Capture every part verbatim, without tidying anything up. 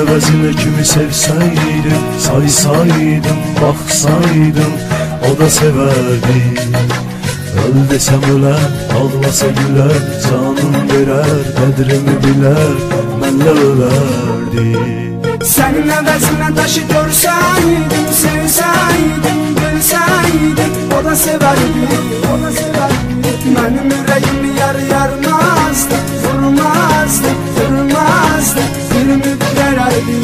əvəzinə kimi sevsəydim, saysaydım, baxsaydım, o da sevərdi. Öl desəm ölər, ağlasa gülər, canım verər, qədrimi bilər, mənlə ölərdi. Sənin əvəzinə daşı görsəydim, sevsəydim, bilsəydim, o da sevərdi, o da sevərdi. Mənim ürəyimi yar yarmazdı, vurmazdı, vurmazdı, bir ümid verərdi.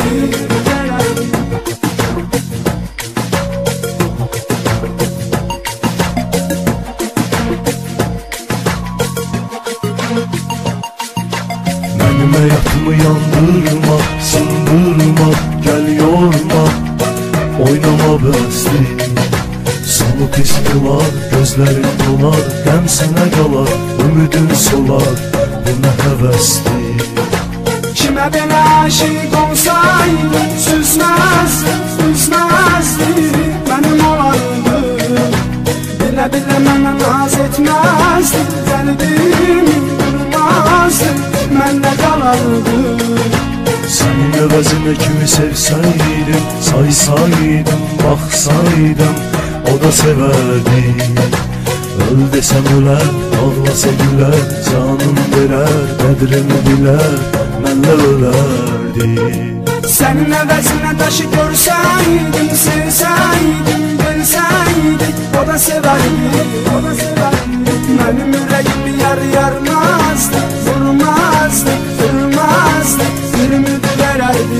Mənim həyatımı yandırma, sındırma, gəl yorma, oynama bəsdir. Sonu pis bular, gözlərin dolar, qəm sənə qalar, ümidin solar, bu nə həvəsdir. Kimə belə aşiq olsaydı, süzməzdi, üzməzdi, mənim olardı. Bilə bilə mənə naz etməzdi, qəlbimi qırmazdı, mənlə qalardı. Sənin əvəzinə kimi sevsəydim, saysaydım, baxsaydım, o da sevərdi. Öl desəm ölər, ağlasa gülər, canım verər, qədrimi bilər, mənlə ölərdi. Sənin əvəzinə daşı görsəydim, sevsəydim, bilsəydim, o da sevərdi, o da sevərdi. Mənim ürəyimi yar yarmazdı, vurmazdı, vurmazdı, bir ümid verərdi.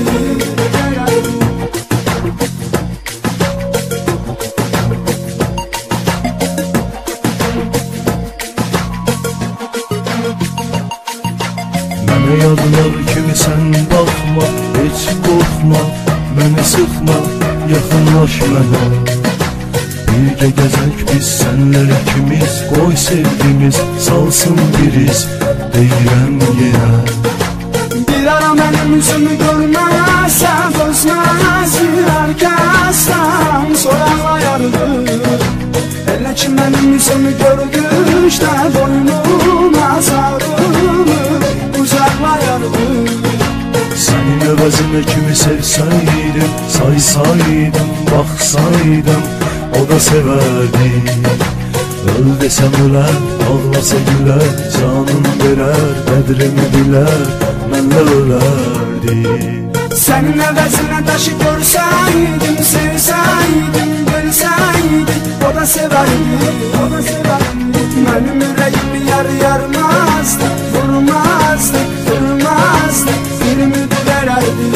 Mənə yadlar kimi sən baxma, heç qorxma, məni sıxma, yaxınlaş mənə. Birgə gəzək biz sənlər ikimiz, qoy sevgimiz salsın bir iz, deyirəm yenə. Bir ara mənim üzümü görməsən, özməzdir hər kəsdən, soraqlayardı. Elə ki mənim üzümü gördükdə, boynuma sarılıb uzaqlayardı. Sənin əvəzinə kimi sevsəydim, saysaydım, baxsaydım, o da sevərdi. Öl desəm ölər, ağlasa gülər, canım verər, qədrimi bilər, mənlə ölərdi. Sənin əvəzinə daşı görsəydim, sevsəydim, bilsəydim, o da sevərdi, o da sevərdi. Mənim ürəyimi yar yarmazdı, vurmazdı, vurmazdı, bir ümid verərdi.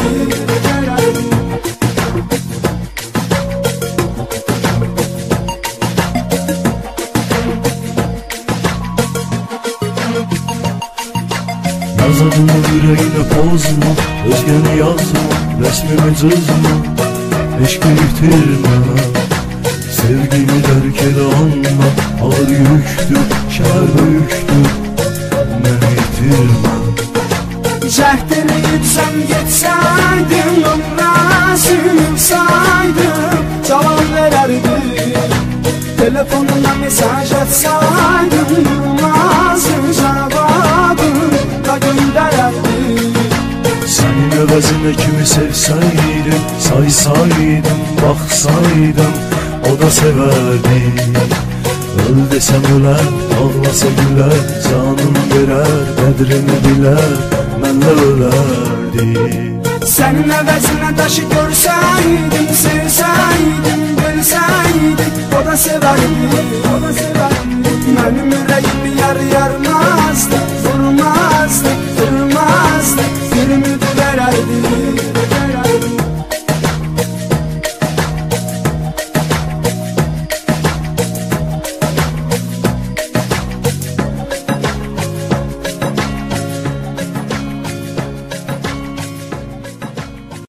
Yaz adını ürəyinə pozma, özgəni yazma, rəsmimi cızma, eşqi itirmə. Sevgimi dərk elə anla, ağır yüktür, şəhər böyükdür, məni itirmə. Cəhdini yutsam getsəydim, ömrəsini saydım, cavab verərdim. Telefonuna mesaj atsaydım, durmazdım cavabım da göndərərdim. Sənin əvəzinə kimi sevsəydim, saysaydım, baxsaydım, o da sevərdi. Öl desəm ölər, ağlasa gülər, canım verər, qədrimi bilər, mənlə ölərdi. Sənin əvəzinə daşı görsəydim, sevsəydim, bilsəydim, o da sevərdi, o da sevərdi. Mənim ürəyimi yar yarmazdı,